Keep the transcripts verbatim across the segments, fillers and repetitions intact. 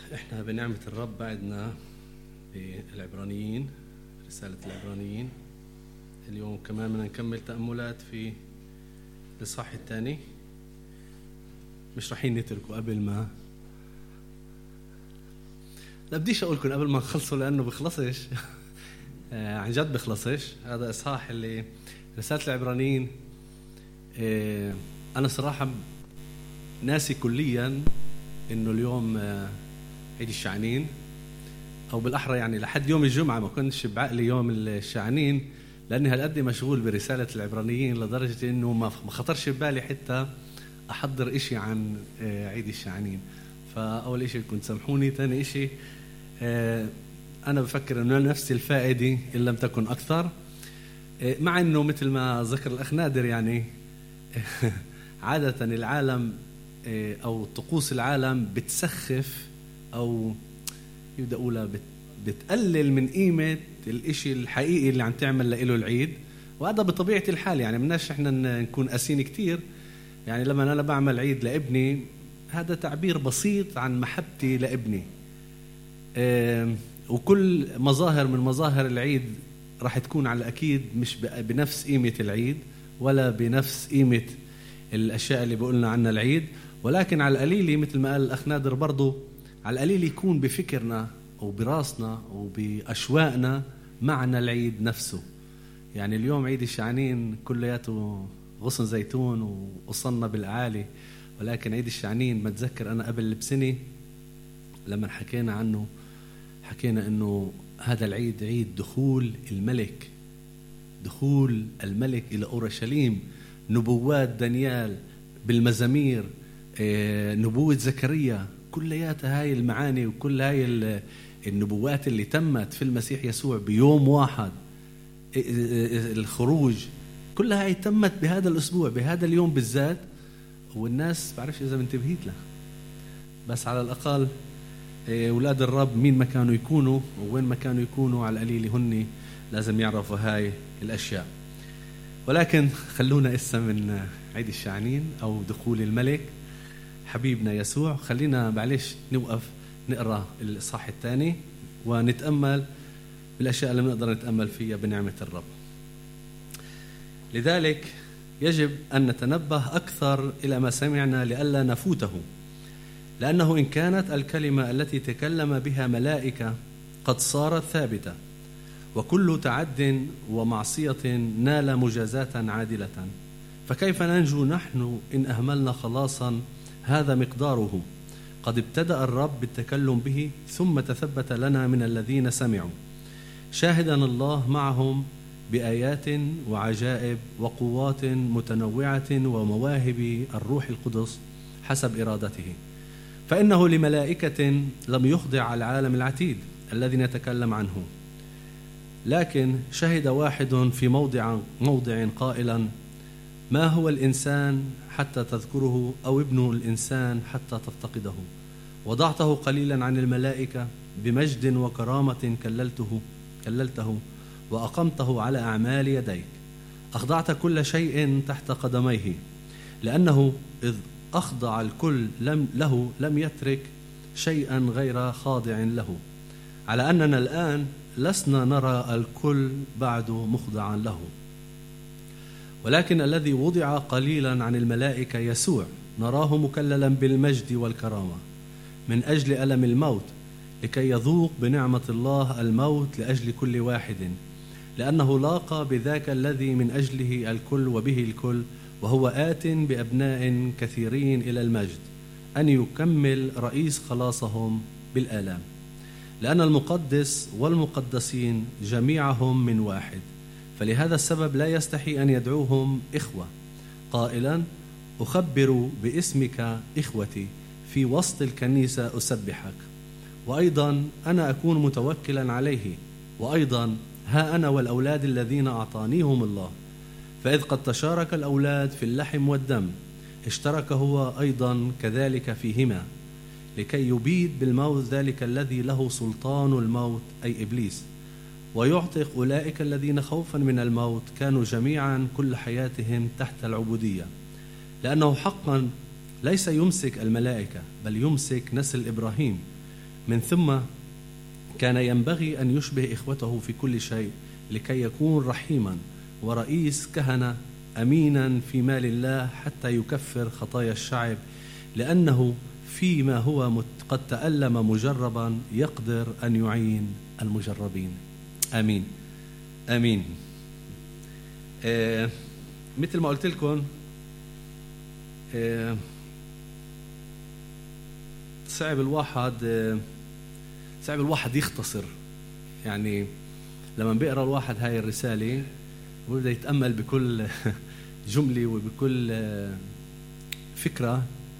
احنا بنعمة الرب بعدنا بالعبرانيين، رسالة العبرانيين. اليوم كمان بدنا نكمل تأملات في الإصحاح الثاني. مش رايحين نتركه قبل ما لا بديش أقولكم قبل ما نخلصوا لأنه بخلصش عن جد بخلصش. هذا إصحاح اللي رسالة العبرانيين. أنا صراحة ناسي كليا إنه اليوم عيد الشعنين، أو بالأحرى يعني لحد يوم الجمعة ما كنتش بعقلي يوم الشعنين، لأني هالقد مشغول برسالة العبرانيين لدرجة إنه ما خطرش ببالي حتى أحضر إشي عن عيد الشعنين. فأول إشي كنت سامحوني. تاني إشي أنا بفكر إنه نفس الفائدة إن لم تكن أكثر، مع إنه مثل ما ذكر الأخ نادر يعني عادة العالم أو طقوس العالم بتسخف أو يبدأ أقولها بتقلل من قيمة الإشي الحقيقي اللي عم تعمل له العيد. وهذا بطبيعة الحال يعني مناش إحنا نكون قاسين كتير. يعني لما أنا بعمل عيد لابني هذا تعبير بسيط عن محبتي لابني، وكل مظاهر من مظاهر العيد راح تكون على الأكيد مش بنفس قيمة العيد ولا بنفس قيمة الأشياء اللي بقولنا عنها العيد، ولكن على القليل مثل ما قال الأخ نادر برضو على القليل يكون بفكرنا وبراسنا وبأشواقنا معنى العيد نفسه. يعني اليوم عيد الشعنين كلياته غصن زيتون وقصنا بالأعالي، ولكن عيد الشعنين بتذكر أنا قبل بسنة لما حكينا عنه حكينا أنه هذا العيد عيد دخول الملك، دخول الملك إلى أورشليم. نبوات دانيال بالمزامير، نبوة زكريا، كلياتها هاي المعاني وكل هاي النبوات اللي تمت في المسيح يسوع بيوم واحد. الخروج كلها هاي تمت بهذا الأسبوع بهذا اليوم بالذات، والناس بعرفش إذا منتبهيت لها، بس على الأقل أولاد الرب مين ما كانوا يكونوا ووين ما كانوا يكونوا على القليل هن لازم يعرفوا هاي الأشياء. ولكن خلونا إسا من عيد الشعنين أو دخول الملك حبيبنا يسوع. خلينا معلش نوقف نقرأ الإصحاح الثاني ونتأمل بالأشياء اللي نقدر نتأمل فيها بنعمة الرب. لذلك يجب أن نتنبه أكثر إلى ما سمعنا لئلا نفوته، لأنه إن كانت الكلمة التي تكلم بها ملائكة قد صارت ثابتة، وكل تعد ومعصية نال مجازاة عادلة، فكيف ننجو نحن إن أهملنا خلاصا هذا مقداره قد ابتدأ الرب بالتكلم به ثم تثبت لنا من الذين سمعوا، شاهدا الله معهم بآيات وعجائب وقوات متنوعة ومواهب الروح القدس حسب إرادته. فإنه لملائكة لم يخضع العالم العتيد الذي نتكلم عنه، لكن شهد واحد في موضع موضع قائلا: ما هو الإنسان حتى تذكره، أو ابن الإنسان حتى تفتقده؟ وضعته قليلا عن الملائكة بمجد وكرامة كللته كللته وأقمته على أعمال يديك. أخضعت كل شيء تحت قدميه، لأنه إذ أخضع الكل لم له لم يترك شيئا غير خاضع له، على أننا الآن لسنا نرى الكل بعد مخضعا له، ولكن الذي وضع قليلا عن الملائكة يسوع نراه مكللا بالمجد والكرامة من أجل ألم الموت، لكي يذوق بنعمة الله الموت لأجل كل واحد، لأنه لاقى بذاك الذي من أجله الكل وبه الكل، وهو آت بأبناء كثيرين إلى المجد، أن يكمل رئيس خلاصهم بالآلام. لأن المقدس والمقدسين جميعهم من واحد، فلهذا السبب لا يستحي أن يدعوهم إخوة، قائلا: أخبر باسمك إخوتي، في وسط الكنيسة أسبحك. وأيضا أنا أكون متوكلا عليه، وأيضا ها أنا والأولاد الذين أعطانيهم الله. فإذ قد تشارك الأولاد في اللحم والدم، اشترك هو أيضا كذلك فيهما، لكي يبيد بالموت ذلك الذي له سلطان الموت أي إبليس، ويعتق أولئك الذين خوفا من الموت كانوا جميعا كل حياتهم تحت العبودية. لأنه حقا ليس يمسك الملائكة بل يمسك نسل إبراهيم، من ثم كان ينبغي أن يشبه إخوته في كل شيء لكي يكون رحيما ورئيس كهنة أمينا في مال الله حتى يكفر خطايا الشعب، لأنه فيما هو قد تألم مجربا يقدر أن يعين المجربين. آمين آمين. آه مثل ما قلت لكم آه صعب الواحد آه صعب الواحد يختصر. يعني لما بيقرأ الواحد هاي الرسالة وبدأ يتأمل بكل جملة وبكل آه فكرة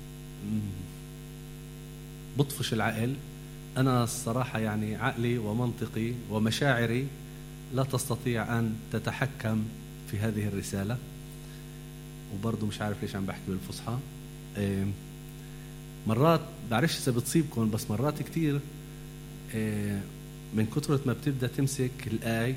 بطفش العقل. أنا الصراحة يعني عقلي ومنطقي ومشاعري لا تستطيع أن تتحكم في هذه الرسالة، وبرضو مش عارف ليش عم بحكي بالفصحى. مرات بعرفش إذا بتصيبكم، بس مرات كتير من كثرة ما بتبدأ تمسك الآية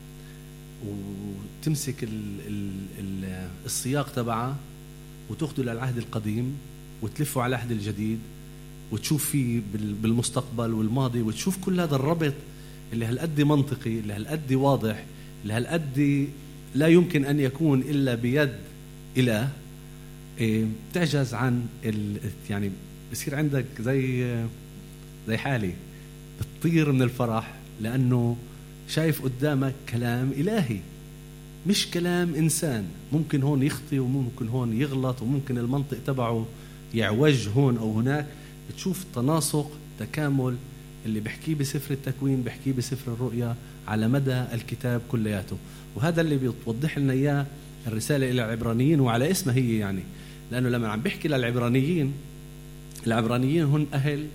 وتمسك ال ال ال السياق تبعها وتاخده للعهد القديم وتلفه على العهد الجديد وتشوف فيه بالمستقبل والماضي، وتشوف كل هذا الربط اللي هالقد منطقي، اللي هالقد واضح، اللي هالقد لا يمكن أن يكون إلا بيد إله. تعجز عن ال يعني بصير عندك زي زي حالي بتطير من الفرح، لأنه شايف قدامك كلام إلهي مش كلام إنسان. ممكن هون يخطي وممكن هون يغلط وممكن المنطق تبعه يعوج هون أو هناك. بتشوف تناسق تكامل اللي بحكيه بسفر التكوين بحكيه بسفر الرؤيا على مدى الكتاب كلياته. وهذا اللي بيوضح لنا إياه الرسالة إلى العبرانيين، وعلى اسمها هي يعني، لأنه لما عم بحكي للعبرانيين، العبرانيين هن أهل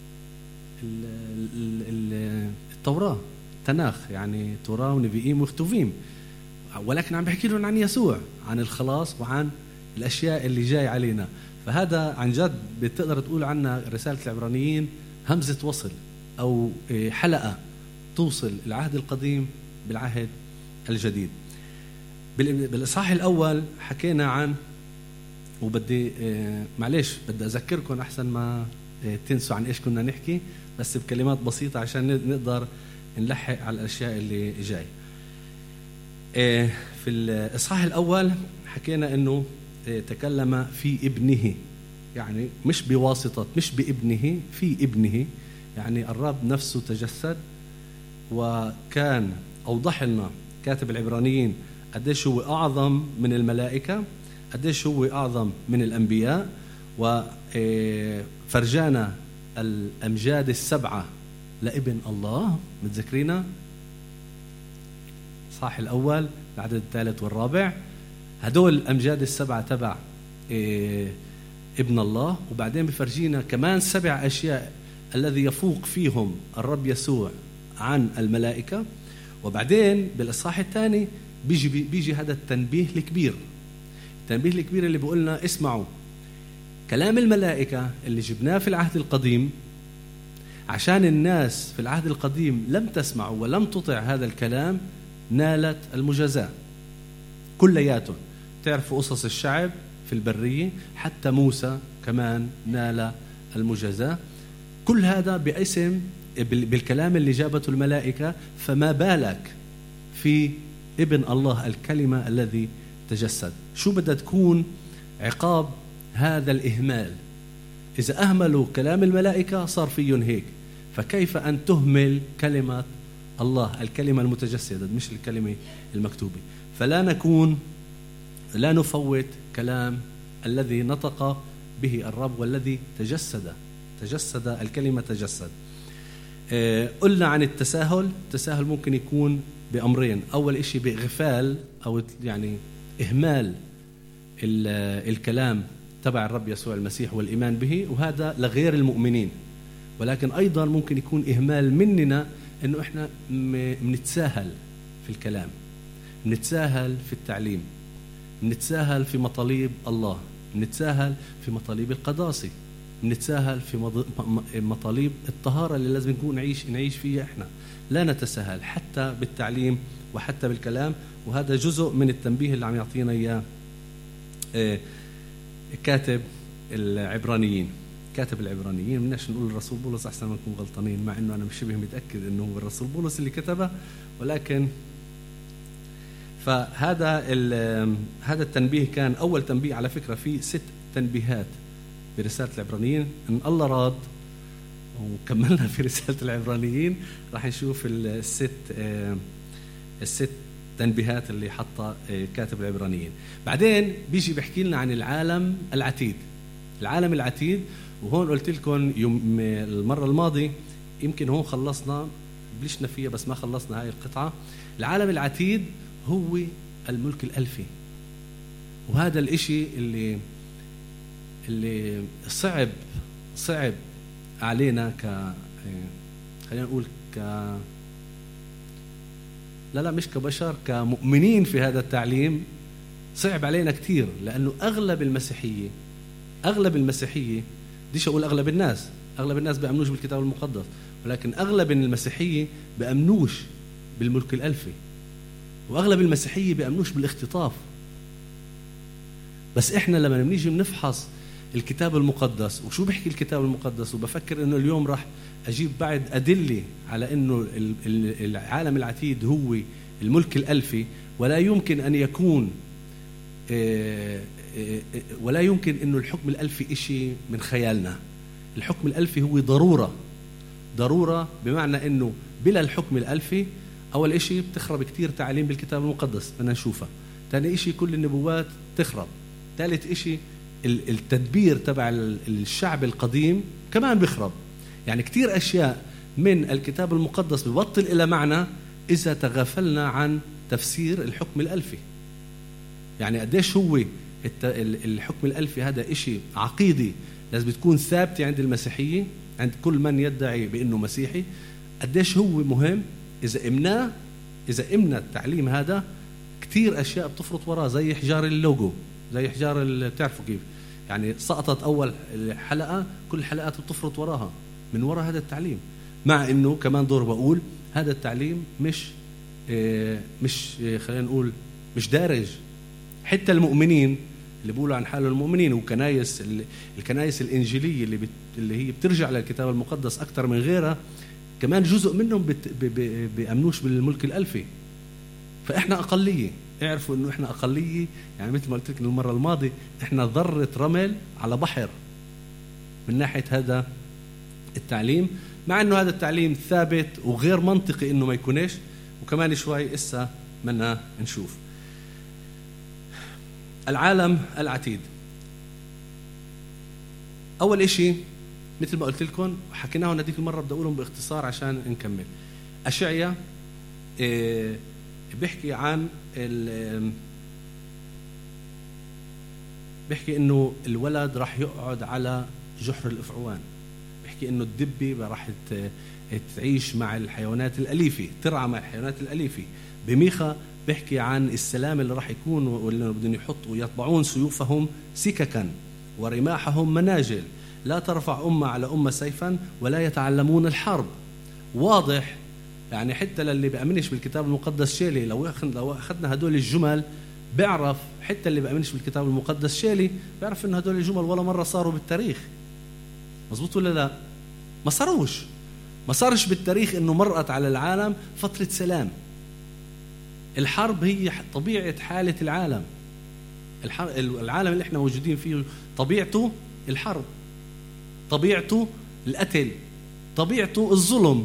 التوراة، تناخ يعني توراة ونبيين وكتوفيم، ولكن عم بحكي لهم عن يسوع، عن الخلاص وعن الأشياء اللي جاي علينا. فهذا عن جد بتقدر تقول عنها رسالة العبرانيين همزة وصل أو حلقة توصل العهد القديم بالعهد الجديد. بالإصحاح الأول حكينا عن، وبدي معلش بدي أذكركم أحسن ما تنسوا عن إيش كنا نحكي، بس بكلمات بسيطة عشان نقدر نلحق على الأشياء اللي جاي. في الإصحاح الأول حكينا إنه تكلم في ابنه، يعني مش بواسطة، مش بابنه، في ابنه، يعني الرب نفسه تجسد. وكان أوضح لنا كاتب العبرانيين قديش هو أعظم من الملائكة، قديش هو أعظم من الأنبياء، وفرجانا الأمجاد السبعة لابن الله. متذكرينا صح الأول العدد الثالث والرابع، هدول الأمجاد السبعة تبع ابن الله. وبعدين بفرجينا كمان سبع أشياء الذي يفوق فيهم الرب يسوع عن الملائكة. وبعدين بالإصحاح الثاني بيجي بيجي هذا التنبيه الكبير، التنبيه الكبير اللي بيقولنا اسمعوا كلام الملائكة اللي جبناه في العهد القديم، عشان الناس في العهد القديم لم تسمع ولم تطع هذا الكلام نالت المجازاة كلياتهم. تعرفوا قصص الشعب في البرية، حتى موسى كمان نال المجازاة. كل هذا باسم بالكلام اللي جابته الملائكة، فما بالك في ابن الله الكلمة الذي تجسد. شو بدها تكون عقاب هذا الإهمال؟ إذا أهملوا كلام الملائكة صار فيهم هيك، فكيف أن تهمل كلمة الله الكلمة المتجسدة مش الكلمة المكتوبة؟ فلا نكون لا نفوت كلام الذي نطق به الرب والذي تجسد تجسد الكلمة تجسد. آه قلنا عن التساهل. التساهل ممكن يكون بأمرين. أول إشي بإغفال أو يعني إهمال الكلام تبع الرب يسوع المسيح والإيمان به، وهذا لغير المؤمنين. ولكن أيضا ممكن يكون إهمال مننا إنه إحنا منتساهل في الكلام، منتساهل في التعليم، منتساهل في مطالب الله، منتساهل في مطالب القداسة، منتساهل في مطالب الطهارة اللي لازم نكون نعيش نعيش فيها. إحنا لا نتساهل حتى بالتعليم وحتى بالكلام. وهذا جزء من التنبيه اللي عم يعطينا إياه كاتب العبرانيين. كاتب العبرانيين. بدناش نقول الرسول بولس أحسن ما نكون غلطانين، مع إنه أنا مش شبه متأكد إنه هو الرسول بولس اللي كتبه، ولكن فهذا هذا التنبيه كان أول تنبيه. على فكرة في ست تنبيهات برسالة العبرانيين، إن الله راد وكملنا في رسالة العبرانيين راح نشوف الست الست تنبيهات اللي حطها كاتب العبرانيين. بعدين بيجي بيحكي لنا عن العالم العتيد. العالم العتيد، وهون قلت لكم يوم المرة الماضية يمكن هون خلصنا بلشنا فيها بس ما خلصنا هاي القطعة. العالم العتيد هو الملك الألفي، وهذا الاشي اللي اللي صعب صعب علينا ك خلينا نقول ك لا لا مش كبشر، كمؤمنين في هذا التعليم صعب علينا كتير، لأنه أغلب المسيحية أغلب المسيحية ديش أقول أغلب الناس، أغلب الناس بيأمنوش بالكتاب المقدس، ولكن أغلب المسيحية بيأمنوش بالملك الألفي، وأغلب المسيحية بيأمنوش بالاختطاف. بس إحنا لما بنيجي بنفحص الكتاب المقدس وشو بيحكي الكتاب المقدس، وبفكر إنه اليوم راح أجيب بعد أدلة على إنه العالم العتيد هو الملك الألفي، ولا يمكن أن يكون ولا يمكن إنه الحكم الألفي إشي من خيالنا. الحكم الألفي هو ضرورة ضرورة بمعنى إنه بلا الحكم الألفي أول إشي بتخرب كتير تعاليم بالكتاب المقدس بدنا نشوفها. ثاني إشي كل النبوات تخرب. ثالث إشي التدبير تبع الشعب القديم كمان بخرب. يعني كتير أشياء من الكتاب المقدس ببطل إلى معنى إذا تغافلنا عن تفسير الحكم الألفي. يعني قديش هو الحكم الألفي هذا إشي عقيدي لازم تكون ثابتة عند المسيحية، عند كل من يدعي بأنه مسيحي. قديش هو مهم إذا إمناه إذا إمنا التعليم هذا كتير أشياء بتفرط وراه، زي حجار اللوجو، زي حجار اللي بتعرفوا كيف يعني سقطت أول حلقة كل الحلقات بتفرط وراها من وراء هذا التعليم. مع إنه كمان دور بقول هذا التعليم مش إيه مش إيه خلينا نقول مش دارج. حتى المؤمنين اللي بيقولوا عن حالهم المؤمنين وكنايس الكنايس الإنجيلية اللي بت اللي هي بترجع للكتاب المقدس أكتر من غيرها كمان جزء منهم بت بيأمنوش بالملك الألفي. فإحنا أقلية، اعرفوا إنه إحنا أقلية. يعني مثل ما قلت لك المرة الماضية إحنا ذرة رمل على بحر من ناحية هذا التعليم، مع إنه هذا التعليم ثابت وغير منطقي إنه ما يكونش. وكمان شوي إسا منا نشوف العالم العتيد. أول إشي مثل ما قلت لكم حكيناه هذيك المرة بدي أقولهم باختصار عشان نكمل. أشعيا إيه بيحكي عن بيحكي إنه الولد راح يقعد على جحر الأفعوان، بيحكي إنه الدبة راح تعيش مع الحيوانات الأليفة، ترعى مع الحيوانات الأليفة. بميخا بيحكي عن السلام اللي راح يكون واللي بدهم يحطوا يطبعون سيوفهم سككا ورماحهم مناجل، لا ترفع أمة على أمة سيفا ولا يتعلمون الحرب. واضح يعني حتى للي بيأمنش بالكتاب المقدس شيلي لو لو أخذنا هدول الجمل بيعرف، حتى اللي بيأمنش بالكتاب المقدس شيلي بيعرف إن هدول الجمل ولا مرة صاروا بالتاريخ. مظبوط ولا لا؟ ما صاروش ما صارش بالتاريخ إنه مرقت على العالم فترة سلام. الحرب هي طبيعة حالة العالم. العالم اللي احنا موجودين فيه طبيعته الحرب، طبيعته القتل، طبيعته الظلم.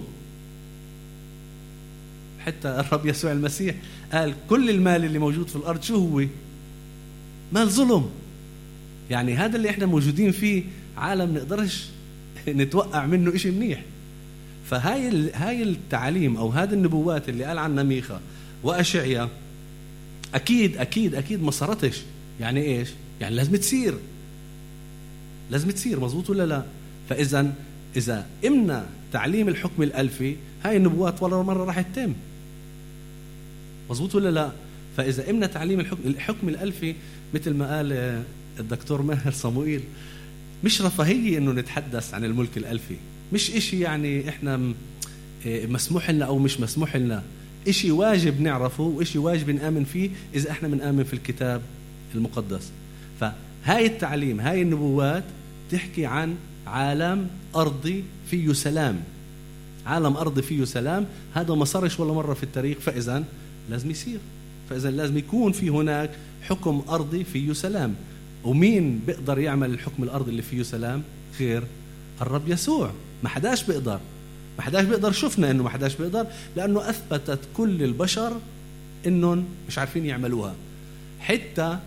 حتى الرب يسوع المسيح قال كل المال اللي موجود في الأرض شو هو؟ مال ظلم. يعني هذا اللي احنا موجودين فيه عالم نقدرش نتوقع منه إشي منيح. فهاي هاي التعليم أو هذه النبوات اللي قال عنها ميخا وأشعيا أكيد أكيد أكيد ما صارتش. يعني إيش؟ يعني لازم تصير لازم تصير مظبوط ولا لا؟ فإذا إذا إمنا تعليم الحكم الألفي هاي النبوات ولا مرة راح تتم. مظبوط ولا لا؟ فإذا إمنا تعليم الحكم الحكم الألفي مثل ما قال الدكتور ماهر صموئيل مش رفاهية إنه نتحدث عن الملك الألفي، مش إشي يعني إحنا مسموح لنا أو مش مسموح لنا، إشي واجب نعرفه وإشي واجب نآمن فيه إذا إحنا بنآمن في الكتاب المقدس. فهاي التعليم هاي النبوات تحكي عن عالم أرضي فيه سلام، عالم أرضي فيه سلام. هذا ما صارش ولا مرة في التاريخ، فإذا لازم يصير، فإذا لازم يكون في هناك حكم أرضي فيه سلام. ومين بيقدر يعمل الحكم الأرضي اللي فيه سلام غير الرب يسوع؟ ما حداش بيقدر، ما حداش بيقدر. شفنا إنه ما حداش بيقدر، لأنه أثبتت كل البشر إنهم مش عارفين يعملوها. حتى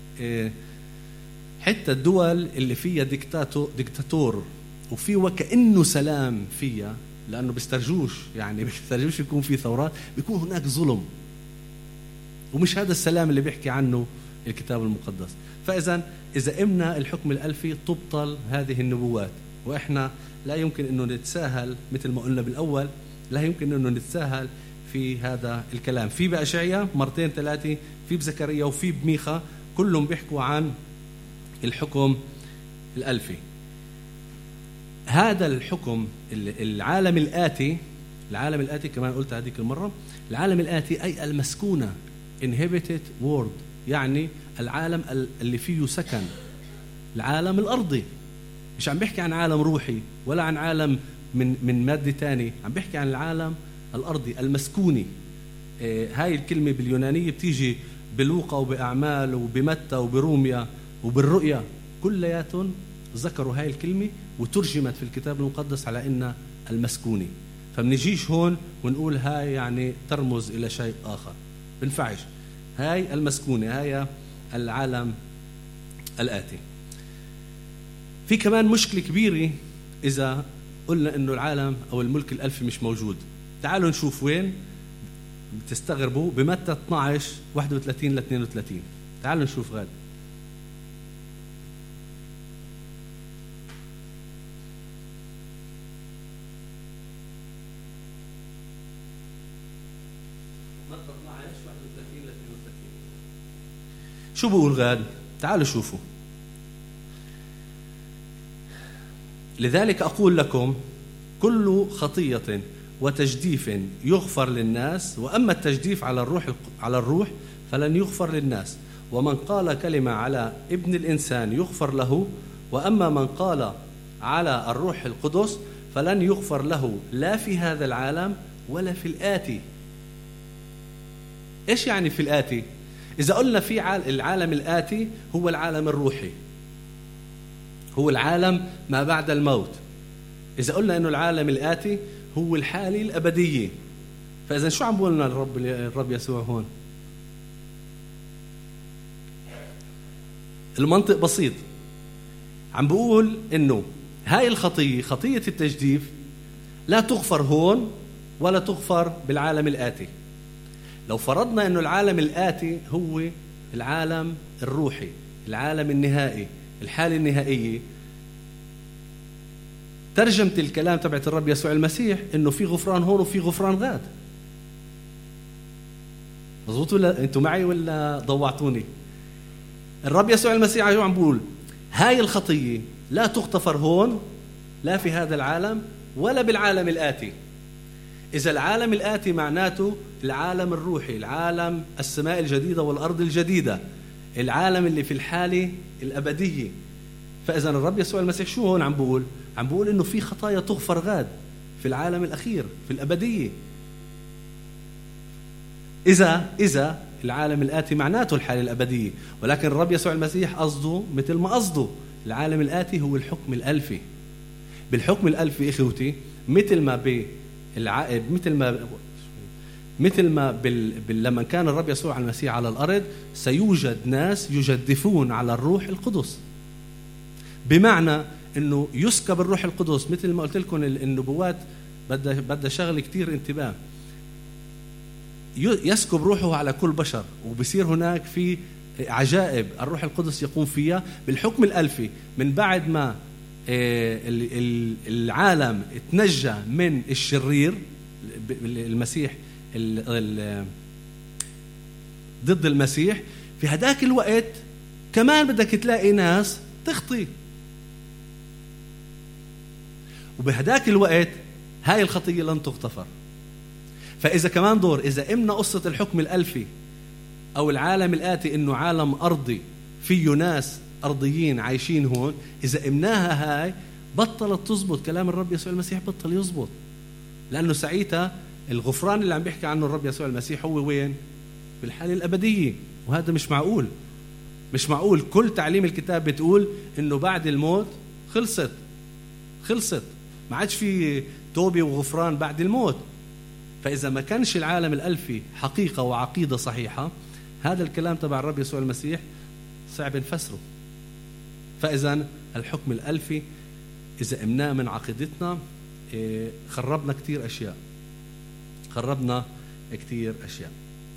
حتى الدول اللي فيها ديكتاتور ديكتاتور وفي وكأنه سلام فيها، لأنه بيسترجوش يعني بيسترجوش يكون في ثورات، بيكون هناك ظلم، ومش هذا السلام اللي بيحكي عنه الكتاب المقدس. فإذا إذا إمنا الحكم الألفي تبطل هذه النبوات، وإحنا لا يمكن إنه نتساهل مثل ما قلنا بالأول، لا يمكن إنه نتساهل في هذا الكلام. في بأشعياء مرتين ثلاثة، في بزكريا وفي بميخا، كلهم بيحكوا عن الحكم الألفي. هذا الحكم العالم الآتي، العالم الآتي كمان قلت هذيك المرة، العالم الآتي أي المسكونة inhabited world، يعني العالم اللي فيه سكن، العالم الأرضي. مش عم بيحكي عن عالم روحي ولا عن عالم من من مادة تاني، عم بيحكي عن العالم الأرضي المسكوني. إيه هاي الكلمة باليونانية بتيجي بلوقا وبأعمال وبمتى وبروميا وبالرؤيا، كلياتهم ذكروا هاي الكلمة وترجمت في الكتاب المقدس على إنها المسكوني. فمنجيش هون ونقول هاي يعني ترمز إلى شيء آخر، بنفعش. هاي المسكونة، هاي العالم الآتي. في كمان مشكلة كبيرة إذا قلنا إنه العالم أو الملك الألفي مش موجود. تعالوا نشوف وين. بتستغربوا بمتى اثناشر واحد وثلاثين ل اثنين وثلاثين. تعالوا نشوف غاد. شو بقول غاد؟ تعالوا شوفوا. لذلك أقول لكم كل خطية وتجديف يغفر للناس، وأما التجديف على الروح على الروح فلن يغفر للناس. ومن قال كلمة على ابن الإنسان يغفر له، وأما من قال على الروح القدس فلن يغفر له لا في هذا العالم ولا في الآتي. إيش يعني في الآتي؟ إذا قلنا في العالم الآتي هو العالم الروحي، هو العالم ما بعد الموت. إذا قلنا إنه العالم الآتي هو الحالة الأبدية، فإذا شو عم بقولنا الرب الرب يسوع هون؟ المنطق بسيط، عم بقول إنه هاي الخطية، خطية التجديف، لا تغفر هون ولا تغفر بالعالم الآتي. لو فرضنا إنه العالم الآتي هو العالم الروحي، العالم النهائي، الحالة النهائية، ترجمة الكلام تبعت الرب يسوع المسيح إنه في غفران هون وفي غفران غاد. مظبوط ولا أنتوا معي ولا ضوعتوني؟ الرب يسوع المسيح عم بقول هاي الخطية لا تغتفر هون لا في هذا العالم ولا بالعالم الآتي. إذا العالم الآتي معناته العالم الروحي، العالم السماء الجديدة والأرض الجديدة، العالم اللي في الحالة الأبدية. فإذا الرب يسوع المسيح شو هون عم بقول؟ عم بقول إنه في خطايا تغفر غاد في العالم الأخير في الأبدية. إذا إذا العالم الآتي معناته الحالة الأبدية، ولكن الرب يسوع المسيح قصده مثل ما قصده العالم الآتي هو الحكم الألفي. بالحكم الألفي إخوتي، مثل ما بالعائد مثل ما مثل ما بال... بال... لما كان الرب يسوع المسيح على الأرض سيوجد ناس يجدفون على الروح القدس، بمعنى إنه يسكب الروح القدس. مثل ما قلت لكم النبوات بدها بدها شغل كتير انتباه. يسكب روحه على كل بشر، وبصير هناك في عجائب الروح القدس يقوم فيها. بالحكم الألفي من بعد ما العالم اتنجى من الشرير، المسيح ضد المسيح، في هداك الوقت كمان بدك تلاقي ناس تخطي، وبهداك الوقت هاي الخطية لن تغتفر. فإذا كمان دور إذا إمنا قصة الحكم الألفي أو العالم الآتي إنه عالم أرضي فيه ناس أرضيين عايشين هون، إذا إمناها هاي بطلت تزبط. كلام الرب يسوع المسيح بطل يزبط، لأنه ساعتها الغفران اللي عم بيحكي عنه الرب يسوع المسيح هو وين؟ بالحالة الأبدية. وهذا مش معقول، مش معقول. كل تعليم الكتاب بتقول إنه بعد الموت خلصت خلصت ما عادش في توبة وغفران بعد الموت. فإذا ما كانش العالم الألفي حقيقة وعقيدة صحيحة، هذا الكلام تبع الرب يسوع المسيح صعب نفسره. فإذا الحكم الألفي إذا إمناه من عقيدتنا خربنا كتير أشياء، خربنا كتير أشياء.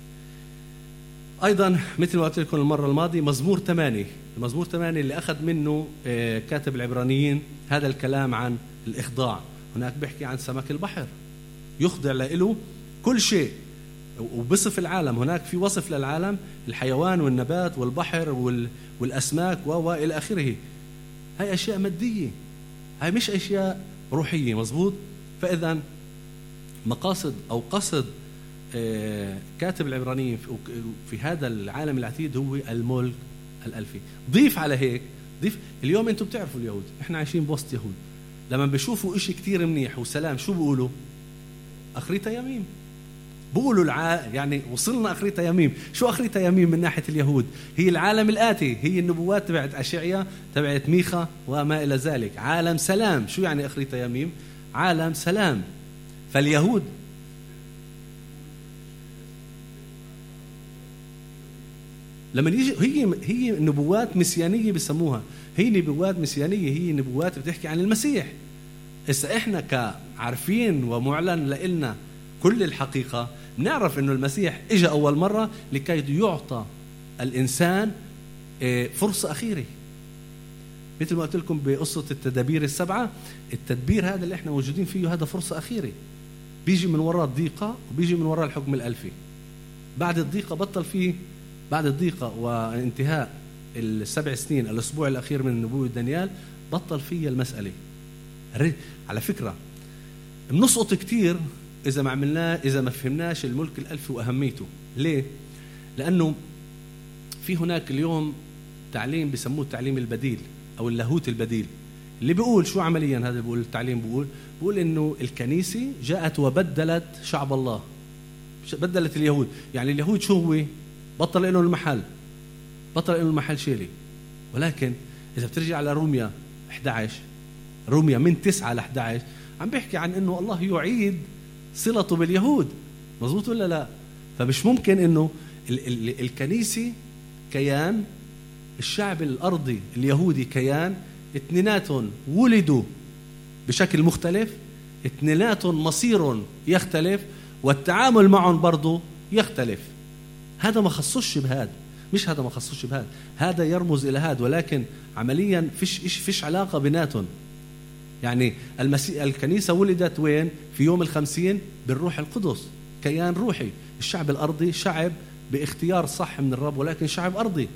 أيضا مثل ما قلت لكم المرة الماضية، مزمور ثمانية، المزمور ثمانية اللي أخذ منه كاتب العبرانيين هذا الكلام عن الإخضاع. هناك بيحكي عن سمك البحر يخضع له كل شيء، وبصف العالم. هناك في وصف للعالم، الحيوان والنبات والبحر والأسماك وإلى آخره. هاي أشياء مادية، هاي مش أشياء روحية. مظبوط. فإذا مقاصد أو قصد كاتب العبرانيين في هذا العالم العتيد هو الملك الألفي. ضيف على هيك، ضيف اليوم أنتم بتعرفوا اليهود، إحنا عايشين بوسط يهود، لما بيشوفوا إشي كتير منيح وسلام شو بيقولوا؟ أخريتا يميم. بقولوا الع... يعني وصلنا أخريتا يميم. شو أخريتا يميم من ناحية اليهود؟ هي العالم الآتي، هي النبوات تبعت أشعياء، تبعت ميخا وما إلى ذلك. عالم سلام. شو يعني أخريتا يميم؟ عالم سلام. فاليهود لما يجي هي هي نبوات مسيانية بسموها، هي نبوات مسيانية، هي نبوات بتحكي عن المسيح. إذا إحنا كعارفين ومعلن لنا كل الحقيقة، نعرف إنه المسيح إجا أول مرة لكي يعطى الإنسان فرصة أخيرة. مثل ما قلت لكم بقصة التدابير السبعة، التدبير هذا اللي إحنا موجودين فيه هذا فرصة أخيرة، بيجي من وراء الضيقة وبيجي من وراء الحكم الألفي. بعد الضيقة بطل فيه، بعد الضيقة وانتهاء السبع سنين الأسبوع الأخير من نبوة دانيال بطل فيه المسألة. على فكرة بنسقط كتير إذا ما عملناه، إذا ما فهمناش الملك الألفي وأهميته. ليه؟ لأنه في هناك اليوم تعليم بيسموه التعليم البديل أو اللاهوت البديل، اللي بيقول شو عمليا هذا بيقول التعليم، بيقول بيقول إنه الكنيسة جاءت وبدلت شعب الله، بدلت اليهود. يعني اليهود شو هو؟ بطل له المحل، بطل له المحل شيلي. ولكن إذا بترجع على روميا إحدى عشر، روميا من تسعة ل إحدى عشر، عم بيحكي عن إنه الله يعيد صلته باليهود. مظبوط ولا لا؟ فمش ممكن إنه ال- ال- الكنيسة كيان، الشعب الأرضي اليهودي كيان، اثنيناتهم ولدوا بشكل مختلف، اثنيناتهم مصير يختلف، والتعامل معهم برضو يختلف. هذا ما خصوش بهذا، مش هذا ما خصوش بهذا، هذا يرمز إلى هذا، ولكن عمليا فيش إيش فيش علاقة بيناتهم. يعني المسيح الكنيسة ولدت وين؟ في يوم الخمسين بالروح القدس، كيان روحي. الشعب الأرضي شعب باختيار صح من الرب، ولكن شعب أرضي.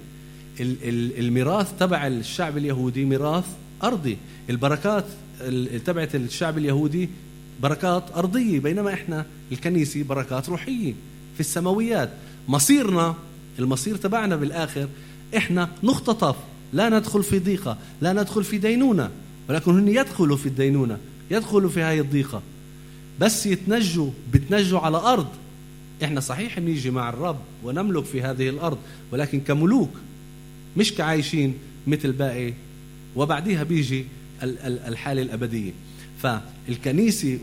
الميراث تبع الشعب اليهودي ميراث أرضي، البركات تبعت الشعب اليهودي بركات أرضية، بينما إحنا الكنيسة بركات روحية في السماويات. مصيرنا، المصير تبعنا بالآخر إحنا نختطف، لا ندخل في ضيقة، لا ندخل في دينونة، ولكن هن يدخلوا في الدينونة، يدخلوا في هاي الضيقة، بس يتنجوا بتنجوا على أرض. إحنا صحيح نيجي مع الرب ونملك في هذه الأرض، ولكن كملوك مش كعايشين مثل باقي، وبعديها بيجي الحالة الأبدية. فالكنيسة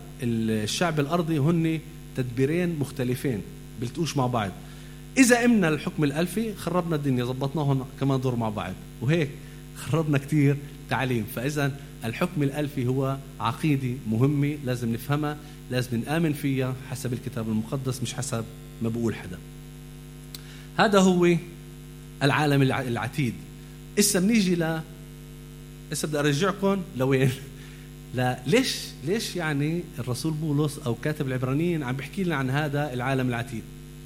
والشعب الأرضي هن تدبيرين مختلفين بلتقوش مع بعض. إذا إمنا الحكم الألفي خربنا الدنيا، ضبطناهم كمان دور مع بعض، وهيك خربنا كتير تعليم. فإذا الحكم الألفي هو عقيدة مهمة لازم نفهمها، لازم نآمن فيها حسب الكتاب المقدس، مش حسب ما بقول حدا. هذا هو العالم العتيد. إسا بنيجي ل إسا بدي أرجعكم لوين؟ لا ليش ليش يعني الرسول بولس أو كاتب العبرانيين عم بيحكي لنا عن هذا العالم العتيد؟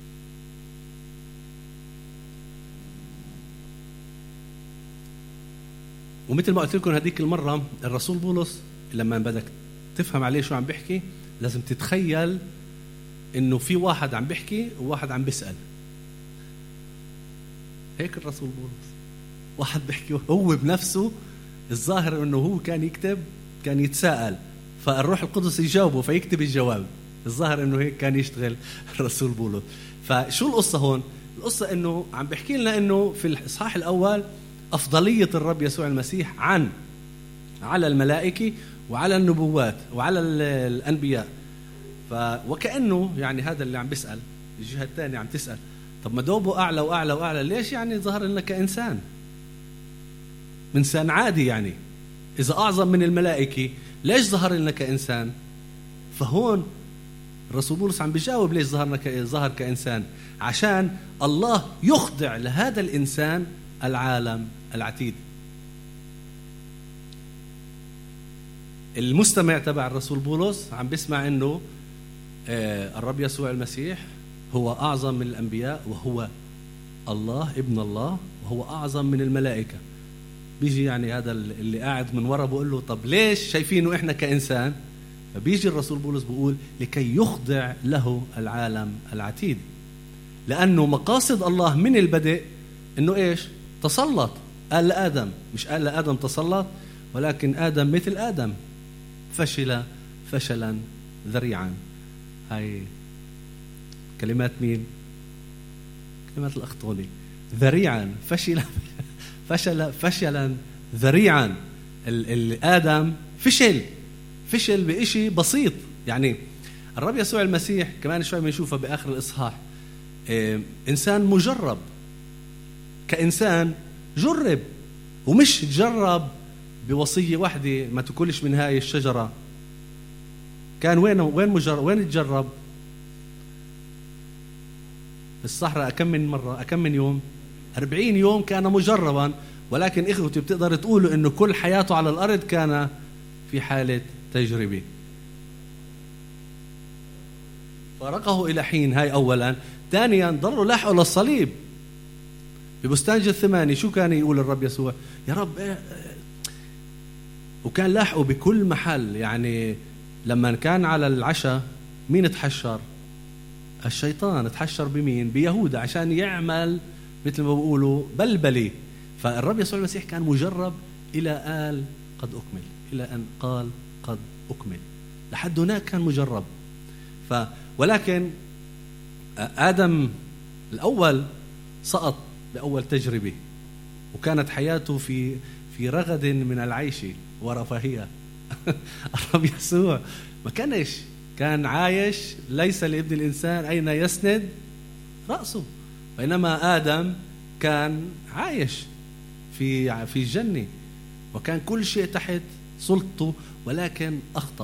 ومثل ما قلت لكم هذيك المرة، الرسول بولس لما بدك تفهم عليه شو عم بيحكي لازم تتخيل إنه في واحد عم بيحكي وواحد عم بيسأل. هيك الرسول بولس واحد بيحكي هو بنفسه الظاهر أنه هو كان يكتب، كان يتساءل، فالروح القدس يجاوبه فيكتب الجواب. الظاهر أنه هيك كان يشتغل الرسول بولس. فشو القصة هون؟ القصة أنه عم بحكي لنا أنه في الإصحاح الأول أفضلية الرب يسوع المسيح عن على الملائكة وعلى النبوات وعلى الأنبياء. ف وكأنه يعني هذا اللي عم بيسأل، الجهة الثانية عم تسأل طب ما دوبه أعلى وأعلى وأعلى، ليش يعني ظهر لنا كإنسان، إنسان عادي؟ يعني إذا أعظم من الملائكة ليش ظهر لنا كإنسان؟ فهون الرسول بولس عم بيجاوب ليش ظهرنا ك... ظهر كإنسان، عشان الله يخضع لهذا الإنسان العالم العتيد. المستمع تبع الرسول بولس عم بيسمع إنه آه الرب يسوع المسيح هو أعظم من الأنبياء، وهو الله ابن الله، وهو أعظم من الملائكة. بيجي يعني هذا اللي قاعد من ورا بقول له طب ليش شايفينه إحنا كإنسان؟ فبيجي الرسول بولس بيقول لكي يخضع له العالم العتيد، لأنه مقاصد الله من البدء إنه إيش؟ تسلط. قال لآدم، مش قال لآدم تسلط، ولكن آدم مثل آدم فشل فشلا ذريعا. هاي كلمات مين؟ كلمات الأخطوني. ذريعا، فشل فشل فشلا ذريعا. الآدم فشل فشل بإشي بسيط. يعني الرب يسوع المسيح كمان شوي بنشوفه بآخر الإصحاح، إيه إنسان مجرب، كإنسان جرب، ومش جرب بوصية واحدة ما تاكلش من هاي الشجرة. كان وين وين مجرب وين تجرب؟ الصحراء كم من مرة، كم من يوم؟ أربعين يوم كان مجربا. ولكن إخوتي بتقدر تقولوا إنه كل حياته على الأرض كان في حالة تجربة. فارقه إلى حين، هاي أولا. ثانيا ضلوا لاحقوا للصليب ببستان جثماني. شو كان يقول الرب يسوع؟ يا رب إيه؟ وكان لاحقوا بكل محل. يعني لما كان على العشاء مين تحشر؟ الشيطان تحشر بمين؟ بيهوذا، عشان يعمل مثل ما بيقولوا بلبلي. فالرب يسوع المسيح كان مجرب إلى قال قد أكمل، إلى أن قال قد أكمل. لحد هناك كان مجرب. ف ولكن آدم الأول سقط بأول تجربة، وكانت حياته في في رغد من العيش ورفاهية. الرب يسوع ما كانش كان عايش ليس لابن الإنسان أين يسند رأسه، بينما آدم كان عايش في في الجنة، وكان كل شيء تحت سلطته، ولكن أخطأ.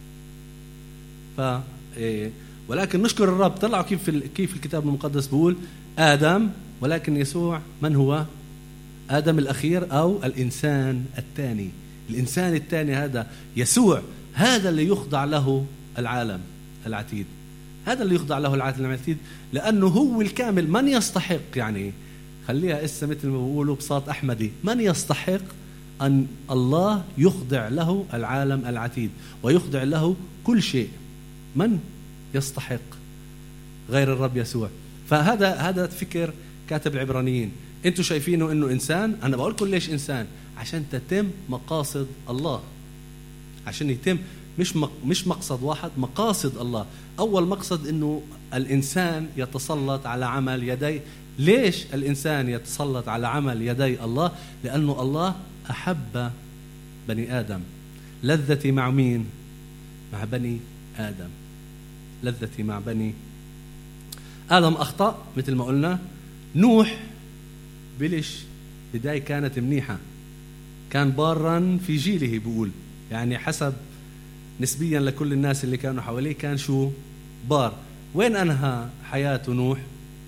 ف ولكن نشكر الرب، طلعوا كيف في كيف الكتاب المقدس بيقول آدم، ولكن يسوع من هو؟ آدم الأخير أو الإنسان الثاني. الإنسان الثاني هذا يسوع، هذا اللي يخضع له العالم العتيد، هذا اللي يخضع له العالم العتيد، لأنه هو الكامل. من يستحق، يعني خليها اسا مثل ما بيقولوا بصوت أحمدي، من يستحق أن الله يخضع له العالم العتيد ويخضع له كل شيء؟ من يستحق غير الرب يسوع؟ فهذا هذا فكر كاتب العبرانيين. انتوا شايفينه انه انسان، انا بقول لكم ليش انسان؟ عشان تتم مقاصد الله، عشان يتم مش مش مقصد واحد، مقاصد الله. اول مقصد انه الانسان يتسلط على عمل يدي. ليش الانسان يتسلط على عمل يدي الله؟ لانه الله احب بني ادم. لذتي مع مين؟ مع بني ادم. لذتي مع بني آدم. أخطأ مثل ما قلنا. نوح بلش بداية كانت منيحة، كان بارا في جيله بيقول، يعني حسب نسبيا لكل الناس اللي كانوا حواليه كان شو؟ بار. وين أنهى حياته نوح؟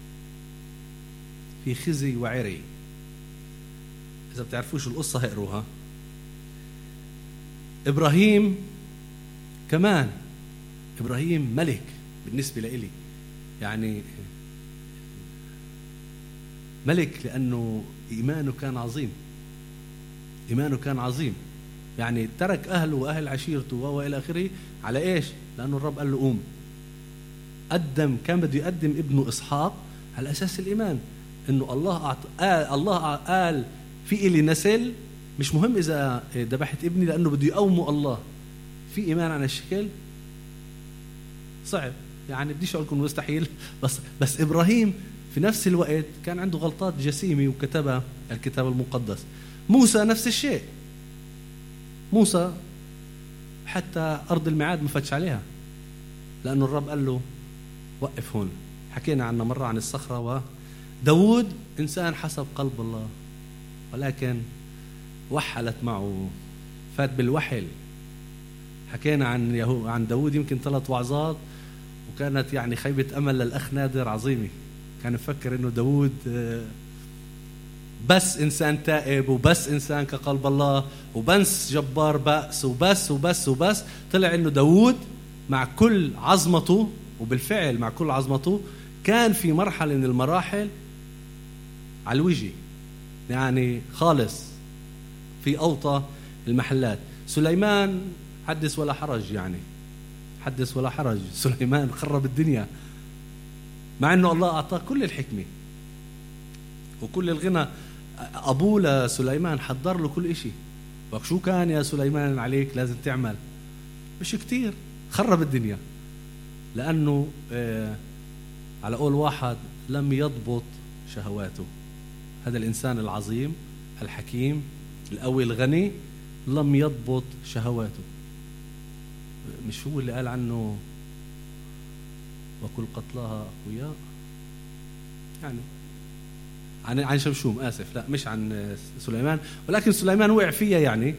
في خزي وعري. إذا بتعرفوش القصة هقروها. إبراهيم كمان، إبراهيم ملك بالنسبة لإلي، يعني ملك لأنه إيمانه كان عظيم. إيمانه كان عظيم، يعني ترك أهله وأهل عشيرته وإلى آخره على إيش؟ لأنه الرب قال له قوم. قدم، كان بده يقدم ابنه إسحاق على أساس الإيمان، إنه الله أعط... آه الله قال في إلي نسل مش مهم إذا ذبحت ابني لأنه بده يقومه الله. في إيمان عن الشكل صعب، يعني بديش أقول لكم مستحيل، بس بس إبراهيم في نفس الوقت كان عنده غلطات جسيمة وكتبها الكتاب المقدس. موسى نفس الشيء، موسى حتى أرض الميعاد ما فتش عليها لأنه الرب قال له وقف هون. حكينا عنه مرة عن الصخرة. وداود إنسان حسب قلب الله، ولكن وحلت معه، فات بالوحل. حكينا عن يهو عن داود يمكن ثلاث وعظات، وكانت يعني خيبة أمل للأخ نادر عظيمة. كان يفكر إنه داود بس إنسان تائب، وبس إنسان كقلب الله، وبس جبار بأس، وبس وبس وبس. طلع إنه داود مع كل عظمته، وبالفعل مع كل عظمته كان في مرحلة من المراحل على الوجه، يعني خالص في أوطى المحلات. سليمان حدث ولا حرج، يعني حدث ولا حرج. سليمان خرب الدنيا مع أنه الله أعطاه كل الحكمة وكل الغنى. أبوه لسليمان حضر له كل إشي، وقت شو كان يا سليمان عليك لازم تعمل، مش كتير، خرب الدنيا لأنه آه على قول واحد لم يضبط شهواته. هذا الإنسان العظيم الحكيم القوي الغني لم يضبط شهواته. مش هو اللي قال عنه وكل قتلاها أقوياء؟ يعني عن عن شمشوم، آسف، لا مش عن سليمان، ولكن سليمان وقع فيها يعني،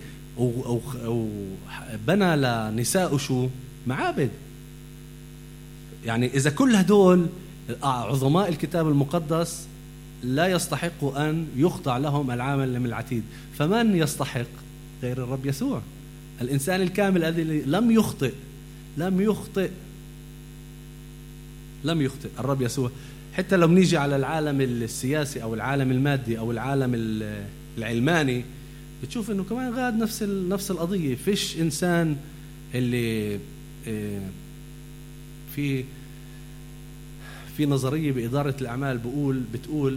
وبنى لنساء شو معابد. يعني إذا كل هدول عظماء الكتاب المقدس لا يستحقوا أن يخضع لهم العامل من العتيد، فمن يستحق غير الرب يسوع، الإنسان الكامل الذي لم يخطئ لم يخطئ لم يخطئ الرب يسوع. حتى لو نيجي على العالم السياسي أو العالم المادي أو العالم العلماني، بتشوف إنه كمان غاد نفس نفس القضية. فيش إنسان اللي في في نظرية بإدارة الأعمال بقول بتقول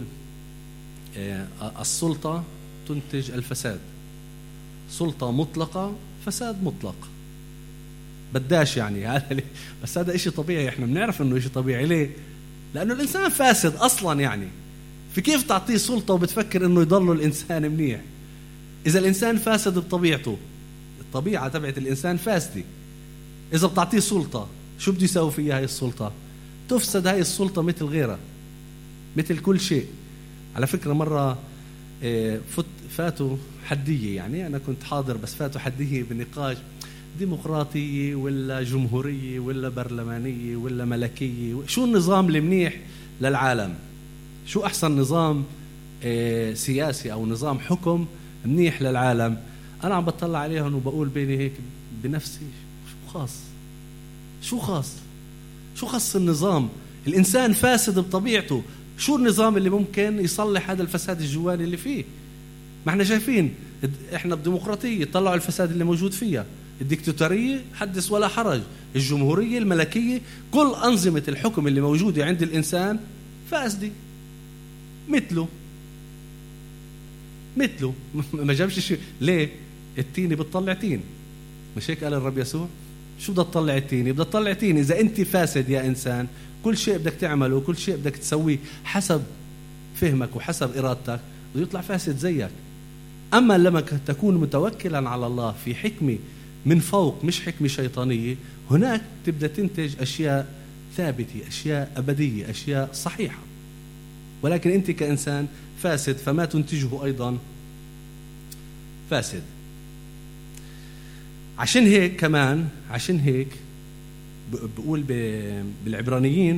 السلطة تنتج الفساد، سلطة مطلقة فساد مطلق. بداش يعني هذا، بس هذا إشي طبيعي، إحنا بنعرف إنه إشي طبيعي. ليه؟ لأنه الإنسان فاسد أصلاً. يعني في كيف تعطيه سلطة وبتفكر إنه يضل الإنسان منيح؟ إذا الإنسان فاسد بطبيعته، الطبيعة تبعت الإنسان فاسدة، إذا بتعطيه سلطة شو بده يسوي فيها هاي السلطة؟ تفسد هاي السلطة مثل غيرها، مثل كل شيء. على فكرة مرة فاتوا حدية، يعني أنا كنت حاضر، بس فاتوا حدية بنقاش ديمقراطية ولا جمهورية ولا برلمانية ولا ملكية، شو النظام المنيح للعالم؟ شو أحسن نظام سياسي أو نظام حكم منيح للعالم؟ أنا عم بطلع عليهم وبقول بيني هيك بنفسي، شو خاص شو خاص شو خاص النظام؟ الإنسان فاسد بطبيعته، شو النظام اللي ممكن يصلح هذا الفساد الجواني اللي فيه؟ ما احنا شايفين احنا بديمقراطية طلعوا الفساد اللي موجود فيها، الديكتاتورية حدث ولا حرج، الجمهورية الملكية، كل أنظمة الحكم اللي موجودة عند الإنسان فاسدة مثله مثله ما جابش شيء. ليه؟ التيني بتطلع تين، مش هيك قال الرب يسوع؟ شو بدها تطلع التيني؟ بدها تطلع تين. إذا أنت فاسد يا إنسان، كل شيء بدك تعمله وكل شيء بدك تسويه حسب فهمك وحسب إرادتك بده يطلع فاسد زيك. أما لما تكون متوكلا على الله في حكمة من فوق، مش حكمة شيطانية، هناك تبدأ تنتج أشياء ثابتة، أشياء أبدية، أشياء صحيحة. ولكن أنت كإنسان فاسد فما تنتجه أيضا فاسد. عشان هيك كمان عشان هيك بقول بالعبرانيين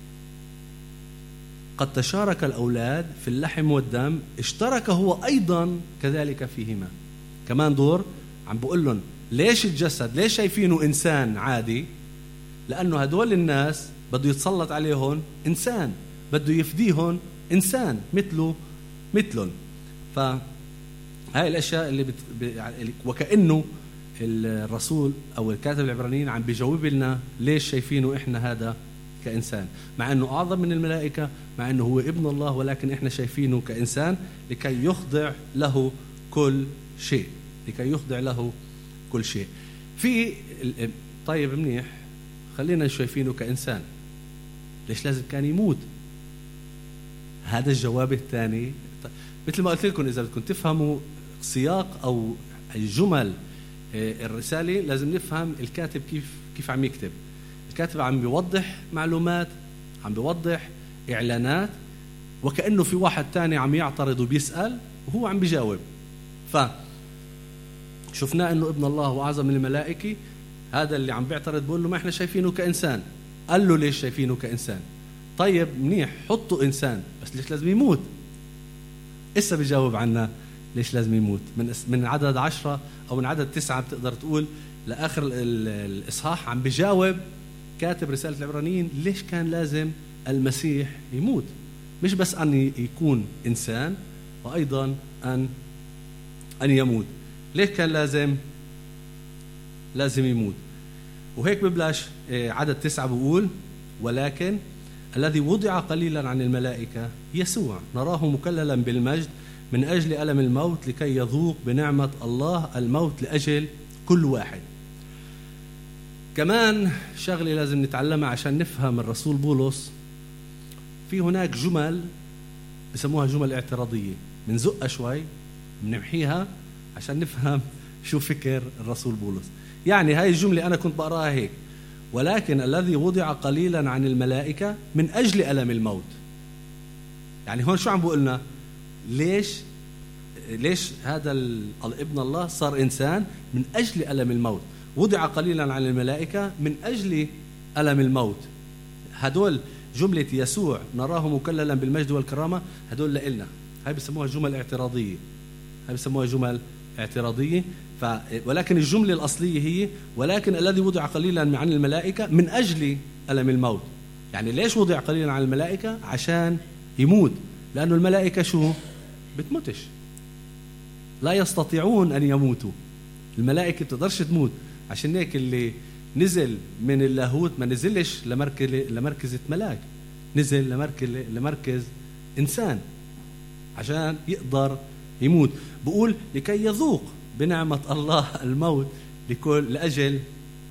قد تشارك الأولاد في اللحم والدم، اشترك هو أيضا كذلك فيهما. كمان دور عم بقول لهم ليش الجسد، ليش شايفينه إنسان عادي؟ لأنه هدول الناس بده يتسلط عليهم إنسان، بده يفديهم إنسان مثله مثلهم. فهاي الأشياء اللي بت... وكأنه الرسول أو الكاتب العبرانيين عم بيجاوب لنا ليش شايفينه إحنا هذا كإنسان، مع أنه أعظم من الملائكة، مع أنه هو ابن الله، ولكن إحنا شايفينه كإنسان لكي يخضع له كل شيء، لكي يخضع له كل شيء. في طيب منيح، خلينا شايفينه كإنسان، ليش لازم كان يموت؟ هذا الجواب الثاني. مثل ما قلت لكم، إذا بدكم تفهموا سياق أو الجمل الرسالة لازم نفهم الكاتب كيف كيف عم يكتب. الكاتب عم بيوضح معلومات، عم بيوضح إعلانات، وكأنه في واحد تاني عم يعترض وبيسأل وهو عم بيجاوب. فشفنا أنه ابن الله وأعظم من الملائكة، هذا اللي عم بيعترض بيقول له ما احنا شايفينه كإنسان. قال له ليش شايفينه كإنسان؟ طيب منيح، حطوا إنسان، بس ليش لازم يموت؟ إسا بيجاوب عنا ليش لازم يموت. من من عدد عشرة أو من عدد تسعة بتقدر تقول لآخر الإصحاح عم بيجاوب كاتب رسالة العبرانيين ليش كان لازم المسيح يموت. مش بس أن يكون إنسان، وأيضا أن أن يموت. ليش كان لازم لازم يموت؟ وهيك ببلاش عدد تسعة بقول: ولكن الذي وضع قليلا عن الملائكة يسوع نراه مكللا بالمجد من أجل ألم الموت لكي يذوق بنعمة الله الموت لأجل كل واحد. كمان شغلة لازم نتعلمها عشان نفهم الرسول بولس. في هناك جمل بسموها جمل اعتراضية، منزقها شوي بنمحيها عشان نفهم شو فكر الرسول بولس. يعني هاي الجملة أنا كنت بقراها هيك: ولكن الذي وضع قليلا عن الملائكة من أجل ألم الموت. يعني هون شو عم بقولنا؟ ليش ليش هذا ابن الله صار إنسان؟ من أجل ألم الموت. وضع قليلا عن الملائكة من أجل ألم الموت. هدول جملة يسوع نراه مكللا بالمجد والكرامة، هدول لإلنا. هاي بسموها جمل اعتراضية، هاي بسموها جمل اعتراضية. ف... ولكن الجملة الأصلية هي: ولكن الذي وضع قليلا عن الملائكة من أجل ألم الموت. يعني ليش وضع قليلا عن الملائكة؟ عشان يموت، لأنه الملائكة شو؟ بتموتش، لا يستطيعون أن يموتوا. الملائكة بتقدرش تموت. عشان هيك اللي نزل من اللاهوت ما نزلش لمركز لمركزة ملاك، نزل لمركز لمركز إنسان عشان يقدر يموت. بقول لكي يذوق بنعمة الله الموت لكل لأجل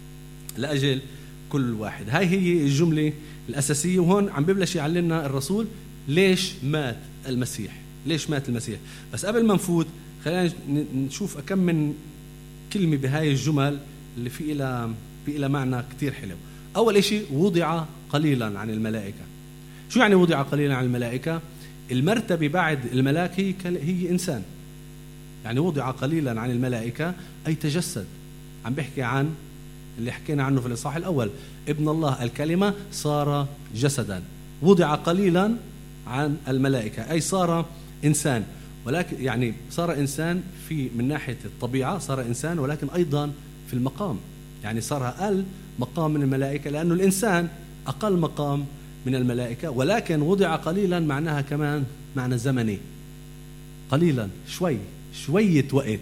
لأجل كل واحد. هاي هي الجملة الأساسية. وهون عم ببلش يعلمنا الرسول ليش مات المسيح، ليش مات المسيح. بس قبل ما نفوت خلينا نشوف كم من كلمة بهاي الجمل اللي في إلى في إلى معنى كتير حلو. أول إشي: وضع قليلا عن الملائكة. شو يعني وضع قليلا عن الملائكة؟ المرتبة بعد الملاك هي هي إنسان. يعني وضع قليلا عن الملائكة أي تجسد. عم بحكي عن اللي حكينا عنه في الإصحاح الأول، ابن الله الكلمة صار جسدا. وضع قليلا عن الملائكة أي صار إنسان، ولكن يعني صار إنسان في من ناحية الطبيعة، صار إنسان، ولكن أيضا في المقام. يعني صار أقل مقام من الملائكة، لأنه الإنسان أقل مقام من الملائكة. ولكن وضع قليلا معناها كمان معنى زمني، قليلا شوي شوية وقت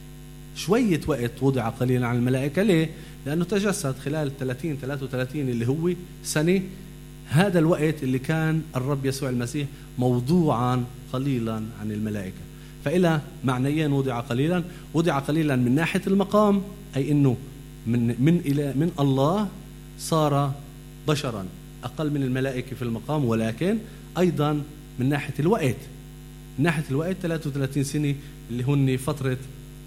شوية وقت وضع قليلا عن الملائكة. ليه؟ لأنه تجسد خلال ثلاثين ثلاثة وثلاثين اللي هو سنة. هذا الوقت اللي كان الرب يسوع المسيح موضوعا قليلا عن الملائكة. فإلى معنيين وضع قليلا: وضع قليلا من ناحية المقام، أي إنه من من إلى من الله صار بشرا أقل من الملائكة في المقام، ولكن أيضا من ناحية الوقت، من ناحية الوقت ثلاثة وثلاثين سنة اللي هن فترة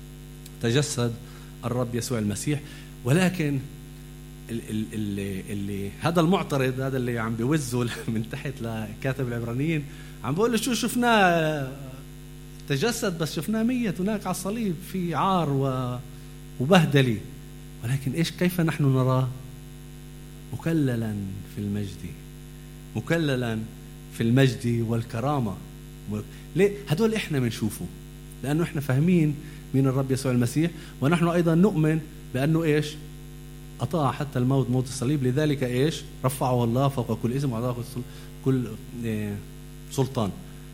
تجسد الرب يسوع المسيح. ولكن اللي, اللي, اللي هذا المعترض، هذا اللي عم بيوزه من تحت لكاتب العبرانيين، عم بقول له شو شفناه تجسد، بس شفناه ميت هناك على الصليب في عار وبهدلة. ولكن إيش كيف نحن نراه؟ مكللا في المجد، مكللا في المجد والكرامة. ليه؟ هدول إحنا بنشوفه لأنه إحنا فاهمين من الرب يسوع المسيح، ونحن أيضا نؤمن بأنه إيش؟ أطاع حتى الموت، موت الصليب. لذلك إيش؟ رفعه الله فوق كل اسم وأعطاه كل سلطان.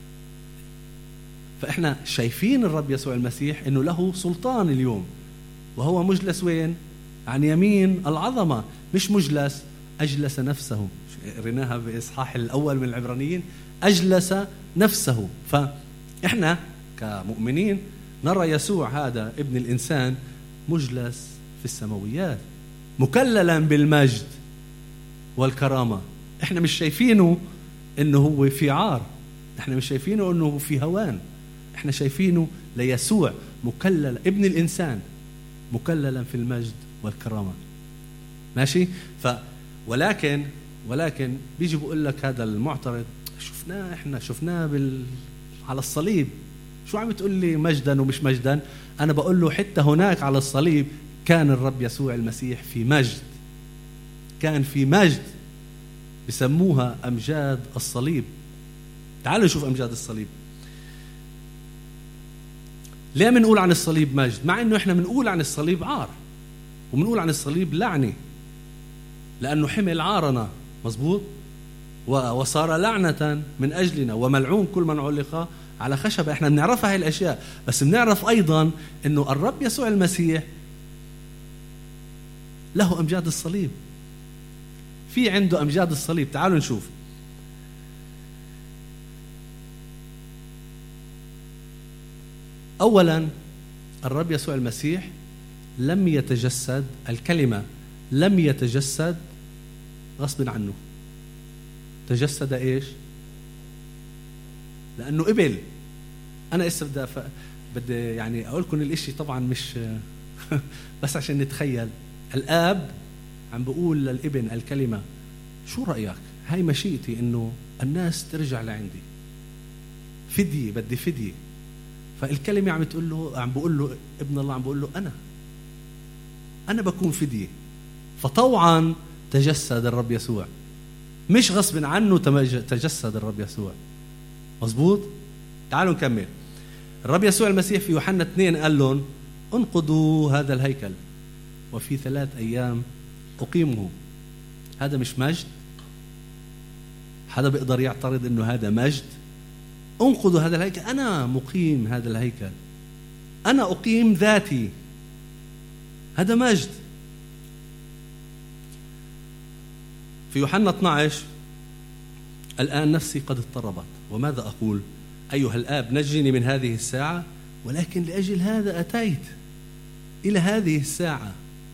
فإحنا شايفين الرب يسوع المسيح إنه له سلطان اليوم، وهو مجلس وين؟ عن يمين العظمة، مش مجلس أجلس نفسه. قريناها بإصحاح الأول من العبرانيين، أجلس نفسه. فإحنا كمؤمنين نرى يسوع هذا ابن الإنسان مجلس في السماويات مكللا بالمجد والكرامة. احنا مش شايفينه انه هو في عار، احنا مش شايفينه انه في هوان، احنا شايفينه ليسوع مكلل ابن الإنسان مكللا في المجد والكرامة. ماشي؟ ف ولكن ولكن بيجي بقول لك هذا المعترض شفناه، احنا شفناه بال على الصليب، شو عم تقول لي مجدا ومش مجدا؟ انا بقول له حتى هناك على الصليب كان الرب يسوع المسيح في مجد، كان في مجد، بسموها أمجاد الصليب. تعالوا نشوف أمجاد الصليب. ليه منقول عن الصليب مجد مع انه احنا منقول عن الصليب عار ومنقول عن الصليب لعنة؟ لأنه حمل عارنا، مظبوط، وصار لعنة من أجلنا وملعون كل من علق على خشبة. احنا بنعرفها هاي الأشياء، بس بنعرف أيضا أنه الرب يسوع المسيح له أمجاد الصليب، في عنده أمجاد الصليب. تعالوا نشوف. أولا الرب يسوع المسيح لم يتجسد، الكلمة لم يتجسد غصب عنه. تجسد إيش؟ لأنه قبل. أنا إسا بدي أف... بدي يعني أقول لكم الإشي طبعا مش بس عشان نتخيل. الآب عم بقول للابن الكلمة شو رأيك؟ هاي مشيئتي إنه الناس ترجع لعندي، فدية، بدي فدية. فالكلمة عم تقول له، عم بقول له ابن الله، عم بقول له أنا أنا بكون فدية. فطوعا تجسد الرب يسوع، مش غصب عنه تجسد الرب يسوع. مظبوط؟ تعالوا نكمل. الرب يسوع المسيح في يوحنا اثنين قال لهم انقضوا هذا الهيكل وفي ثلاث أيام أقيمه. هذا مش مجد؟ حدا بيقدر يعترض إنه هذا مجد؟ انقضوا هذا الهيكل، أنا مقيم هذا الهيكل، أنا أقيم ذاتي، هذا مجد. في يوحنا اثني عشر الآن نفسي قد اضطربت وماذا أقول؟ أيها الآب نجني من هذه الساعة، ولكن لأجل هذا أتيت إلى هذه الساعة.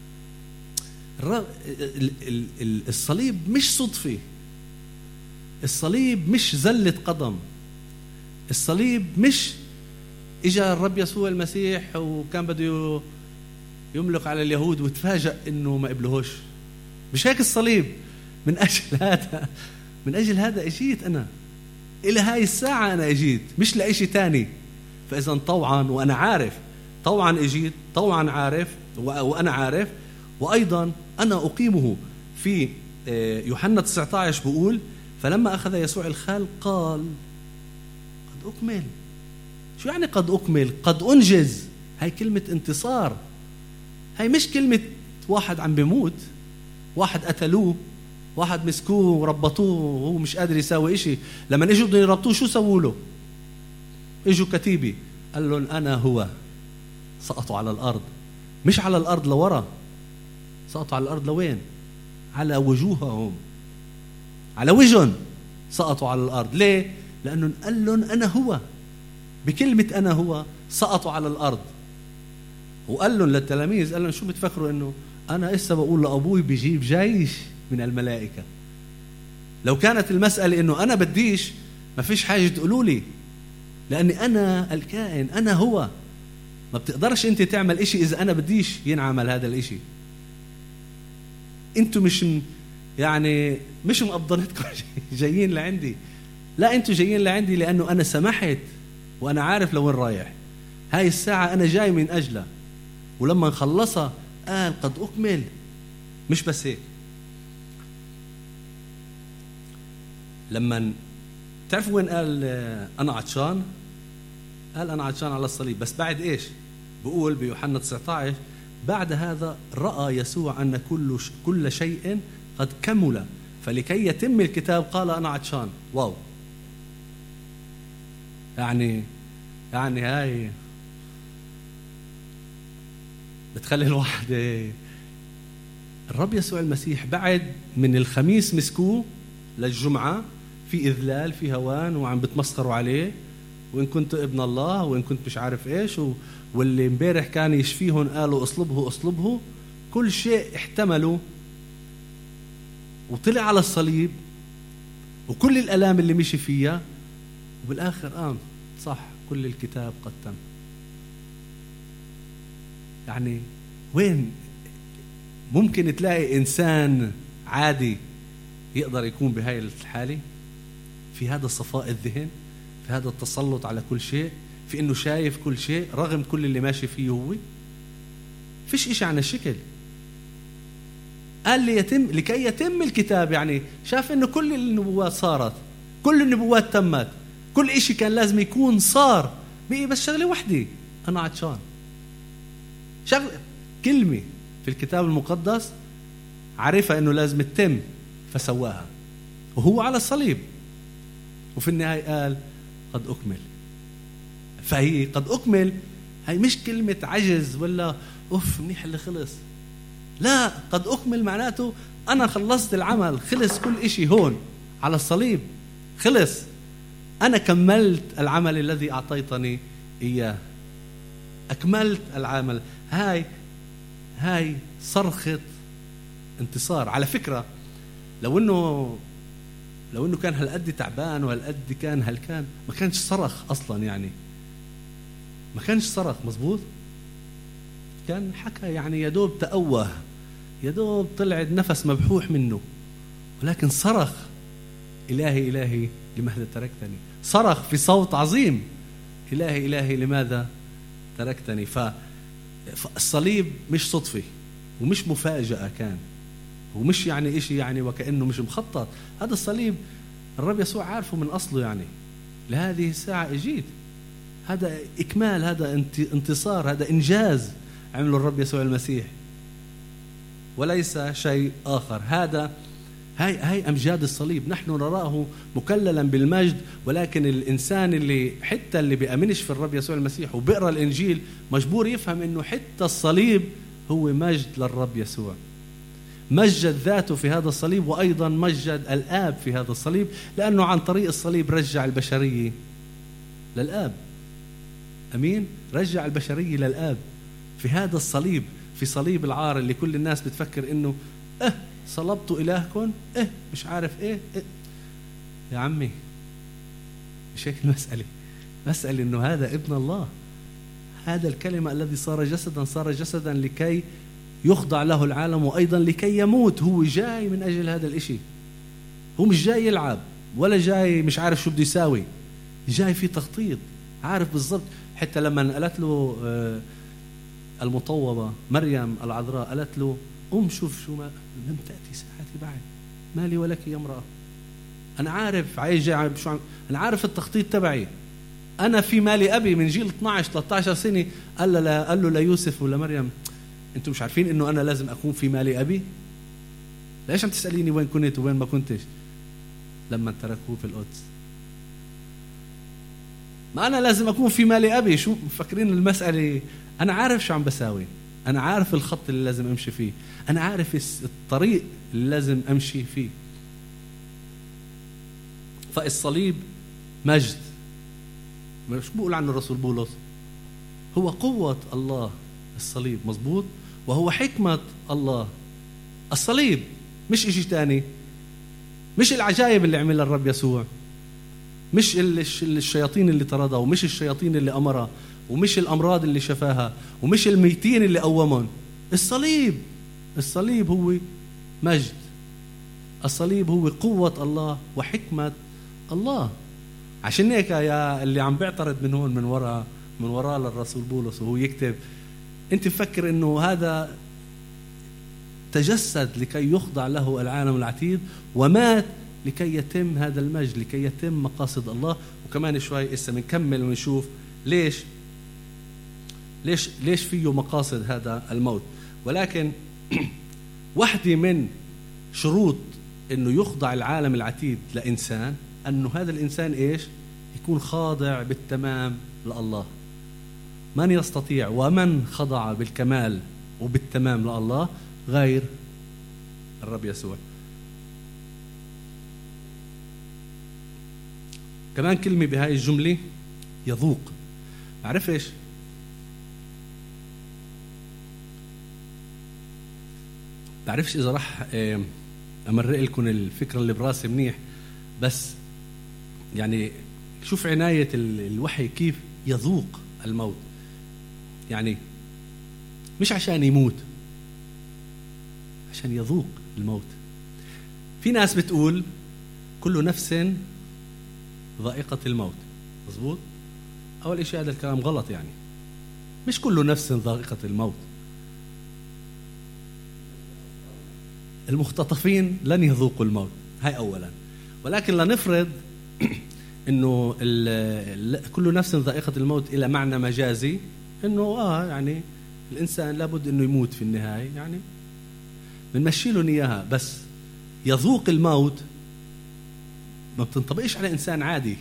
الصليب مش صدفة، الصليب مش زلة قدم، الصليب مش إجا الرب يسوع المسيح وكان بده يملك على اليهود وتفاجأ إنه ما قبلهوش. مش هيك الصليب. من أجل هذا من أجل هذا أجيت أنا إلى هاي الساعة، أنا أجيت مش لأي تاني. فإذا طوعا وأنا عارف، طوعا أجيت، طوعا عارف وأنا عارف، وأيضا أنا أقيمه. في يوحنا تسعة عشر بقول فلما أخذ يسوع الخال قال قد أكمل. شو يعني قد أكمل؟ قد أنجز. هاي كلمة انتصار، هاي مش كلمة واحد عم بيموت، واحد قتلوه، واحد مسكوه وربطوه وهو مش قادر يساوي إشي. لما اجوا بدهم يربطوه شو سووا له؟ اجوا كتيبي قال لهم أنا هو. سقطوا على الأرض، مش على الأرض لورا، سقطوا على الأرض لوين؟ على وجوههم، على وجههم سقطوا على الأرض. ليه؟ لأنه قال لهم أنا هو. بكلمة أنا هو سقطوا على الأرض. وقال لهم للتلاميذ، قال لهم شو بتفكروا إنه أنا إسا بقول لأبوي بيجيب جيش من الملائكة؟ لو كانت المسألة إنه أنا بديش، ما فيش حاجة تقولوا لي، لأني أنا الكائن، أنا هو. ما بتقدرش أنت تعمل إشي إذا أنا بديش ينعمل هذا الإشي. أنتوا مش يعني مش مقبضنتكم جايين لعندي، لا، أنتوا جايين لعندي لأنه أنا سمحت وأنا عارف لوين رايح. هاي الساعة أنا جاي من أجلها، ولما نخلصها قال قد أكمل. مش بس هيك، لما تعرفوا وين قال أنا عطشان؟ قال أنا عطشان على الصليب. بس بعد إيش بقول بيوحنا تسعة عشر؟ بعد هذا رأى يسوع أن كل كل شيء قد كمل، فلكي يتم الكتاب قال أنا عطشان. واو، يعني يعني هاي بتخلي الواحد. الرب يسوع المسيح بعد من الخميس مسكوه للجمعة في إذلال، في هوان، وعم بتمسخروا عليه، وإن كنت ابن الله وإن كنت مش عارف إيش و... واللي امبارح كان يشفيهم قالوا اصلبه اصلبه، كل شيء احتملوا وطلع على الصليب وكل الآلام اللي مشي فيها، وبالآخر قام صح كل الكتاب قد تم. يعني وين ممكن تلاقي إنسان عادي يقدر يكون بهاي الحالة، في هذا الصفاء الذهن، في هذا التسلط على كل شيء، في إنه شايف كل شيء رغم كل اللي ماشي فيه هو؟ فيش إشي عن الشكل. قال لي يتم لكي يتم الكتاب، يعني شاف إنه كل النبوات صارت، كل النبوات تمت، كل إشي كان لازم يكون صار، بقي بس شغلة وحدة، أنا عطشان. شغلة كلمة في الكتاب المقدس عرفها إنه لازم تتم فسواها، وهو على الصليب، وفي النهاية قال قد أكمل. فهي قد أكمل هي مش كلمة عجز ولا أوف منيح اللي خلص، لا، قد أكمل معناته أنا خلصت العمل، خلص كل إشي هون على الصليب، خلص، أنا كملت العمل الذي أعطيتني إياه، أكملت العمل. هاي هاي صرخة انتصار. على فكرة لو إنه لو إنه كان هالقد تعبان وهالقد كان هالكان ما كانش صرخ أصلا، يعني ما كانش صرخ مزبوط، كان حكى يعني يدوب تأوه، يدوب طلع نفس مبحوح منه، ولكن صرخ إلهي إلهي لماذا تركتني، صرخ في صوت عظيم إلهي إلهي لماذا تركتني. فالصليب مش صدفة ومش مفاجأة، كان ومش يعني إشي يعني وكأنه مش مخطط. هذا الصليب الرب يسوع عارفه من أصله، يعني لهذه الساعة اجيت، هذا إكمال، هذا انتصار، هذا إنجاز عمله الرب يسوع المسيح وليس شيء آخر. هذا هاي هاي أمجاد الصليب. نحن نراه مكللا بالمجد، ولكن الإنسان اللي حتى اللي بيأمنش في الرب يسوع المسيح وبيقرأ الإنجيل مجبور يفهم إنه حتى الصليب هو مجد للرب يسوع، مجد ذاته في هذا الصليب، وأيضا مجد الآب في هذا الصليب، لأنه عن طريق الصليب رجع البشرية للآب. أمين؟ رجع البشرية للآب في هذا الصليب، في صليب العار اللي كل الناس بتفكر إنه إيه صلبت إلهكم، إيه مش عارف إيه, إيه. يا عمي مش هيك المسألة، مسألة إنه هذا ابن الله، هذا الكلمة الذي صار جسدا، صار جسدا لكي يخضع له العالم وأيضا لكي يموت. هو جاي من أجل هذا الإشي، هو مش جاي يلعب ولا جاي مش عارف شو بده يساوي، جاي في تخطيط، عارف بالضبط. حتى لما قالت له المطوبة مريم العذراء قالت له قم شوف شو ما لم تأتي ساعتي بعد، مالي ولك يا امرأة، أنا عارف عايز جاي شو عم... أنا عارف التخطيط تبعي، أنا في مالي أبي من جيل اثناشر ثلاثة عشر سنة. قال له قال له ليوسف ولا مريم أنتم مش عارفين إنه أنا لازم أكون في مالي أبي؟ ليش عم تسأليني وين كنت وين ما كنتش لما تركوه في القدس؟ ما أنا لازم أكون في مالي أبي. شو مفكرين المسألة؟ أنا عارف شو عم بساوي، أنا عارف الخط اللي لازم أمشي فيه، أنا عارف الطريق اللي لازم أمشي فيه. فالصليب مجد، مش بقول عنه الرسول بولس، هو قوة الله الصليب، مزبوط، وهو حكمة الله الصليب، مش إشي تاني، مش العجائب اللي عملها الرب يسوع، مش الشياطين اللي طردها، ومش الشياطين اللي أمرها، ومش الأمراض اللي شفاها، ومش الميتين اللي قومهم. الصليب، الصليب هو مجد، الصليب هو قوة الله وحكمة الله. عشان هيك يا اللي عم بيعترض من هون من وراء من وراء للرسول بولس وهو يكتب، انت فكر انه هذا تجسد لكي يخضع له العالم العتيد، ومات لكي يتم هذا المجد، لكي يتم مقاصد الله. وكمان شوي اسا بنكمل ونشوف ليش ليش ليش فيه مقاصد هذا الموت. ولكن واحدة من شروط انه يخضع العالم العتيد لإنسان انه هذا الإنسان ايش؟ يكون خاضع بالتمام لله. من يستطيع ومن خضع بالكمال وبالتمام لله غير الرب يسوع. كمان كلمة بهاي الجملة يذوق. معرفش بعرفش إذا راح أمرق لكم الفكرة اللي براسي منيح، بس يعني شوف عناية الوحي كيف يذوق الموت. يعني مش عشان يموت، عشان يذوق الموت. في ناس بتقول كل نفس ذائقة الموت، مظبوط؟ أول شيء هذا الكلام غلط، يعني مش كل نفس ذائقة الموت. المختطفين لن يذوقوا الموت، هاي أولا. ولكن لنفرض إنه كل نفس ذائقة الموت إلى معنى مجازي، إنه آه يعني الإنسان لابد إنه يموت في النهاية، يعني بنمشي له إياها. بس يذوق الموت ما بتنطبقش على إنسان عادي.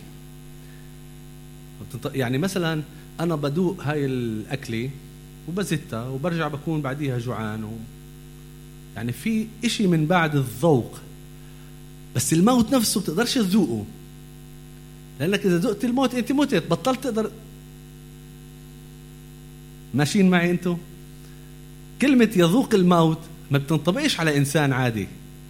يعني مثلا أنا بدوق هاي الأكلة وبزتها وبرجع بكون بعديها جوعان و... يعني في إشي من بعد الذوق. بس الموت نفسه بتقدرش تذوقه، لأنك إذا ذقت الموت أنت متت، بطلت تقدر. ماشيين معي أنتو؟ كلمة يذوق الموت ما بتنطبقش على إنسان عادي،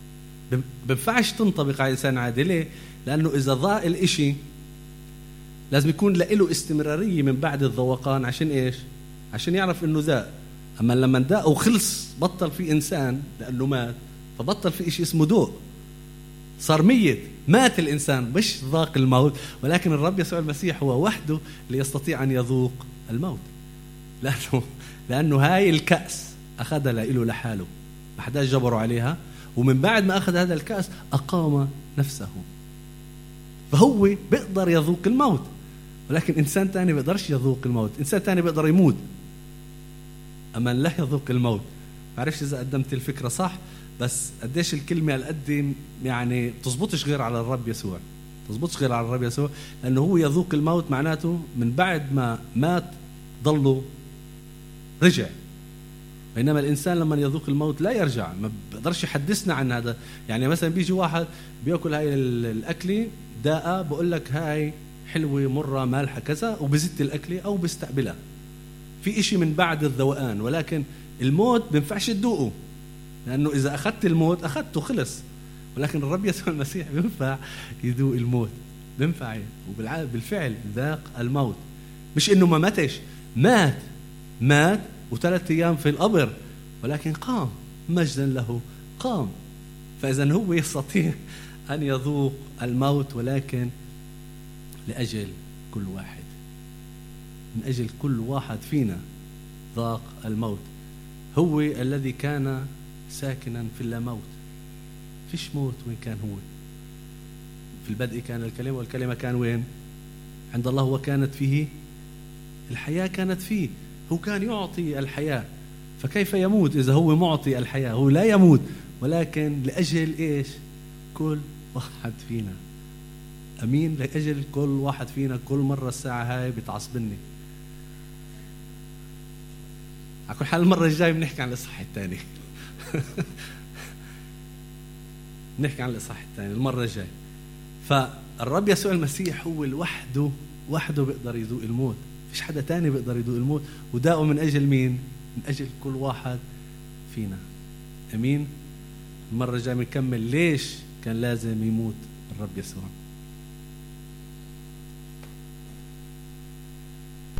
بنفعش تنطبق على إنسان عادي. ليه؟ لأنه إذا ضاق الإشي لازم يكون له استمرارية من بعد الذوقان. عشان إيش؟ عشان يعرف إنه ذاق. أما لما نداق وخلص بطل في إنسان لأنه مات، فبطل في إشي اسمه ذوق، صار ميت، مات الإنسان، مش ذاق الموت. ولكن الرب يسوع المسيح هو وحده اللي يستطيع أن يذوق الموت، لأنه لأنه هاي الكأس أخذها له لحاله، ما حدا جبروا عليها، ومن بعد ما أخذ هذا الكأس أقام نفسه، فهو بيقدر يذوق الموت. ولكن إنسان تاني بيقدرش يذوق الموت، إنسان تاني بيقدر يموت أما لا يذوق الموت. معرفش إذا قدمت الفكرة صح، بس قديش الكلمة القدم يعني تزبطش غير على الرب يسوع، تزبطش غير على الرب يسوع، لأنه هو يذوق الموت معناته من بعد ما مات ضله رجع. بينما الإنسان لما يذوق الموت لا يرجع، ما بقدرش يحدثنا عن هذا. يعني مثلا بيجي واحد بيأكل هاي الأكلة داء، بقول لك هاي حلوة مرة مالحة كذا، وبزت الأكلة أو بيستقبلها، في إشي من بعد الذوقان. ولكن الموت بينفعش تذوقه، لأنه إذا أخذت الموت أخذته خلص. ولكن الرب يسوع المسيح بينفع يذوق الموت، بينفع، وبالفعل ذاق الموت. مش إنه ما ماتش، مات مات وثلاث أيام في القبر، ولكن قام مجدا له، قام. فإذا هو يستطيع أن يذوق الموت، ولكن لأجل كل واحد، من أجل كل واحد فينا ذاق الموت. هو الذي كان ساكنا في اللاموت، فيش موت. وين كان هو؟ في البدء كان الكلمة، والكلمة كان وين؟ عند الله، وكانت فيه الحياة، كانت فيه. هو كان يعطي الحياة، فكيف يموت إذا هو معطي الحياة؟ هو لا يموت، ولكن لأجل إيش؟ كل واحد فينا. أمين؟ لأجل كل واحد فينا. كل مرة الساعة هاي بتعصبني. على كل حال المرة الجاية بنحكي عن الإصحاح الثاني. بنحكي عن الإصحاح الثاني المرة الجاية. فالرب يسوع المسيح هو الوحده، وحده بيقدر يذوق الموت، فيش حدا تاني بيقدر يذوق الموت. وداقه من أجل مين؟ من أجل كل واحد فينا. أمين؟ المرة الجاية بنكمل ليش كان لازم يموت الرب يسوع.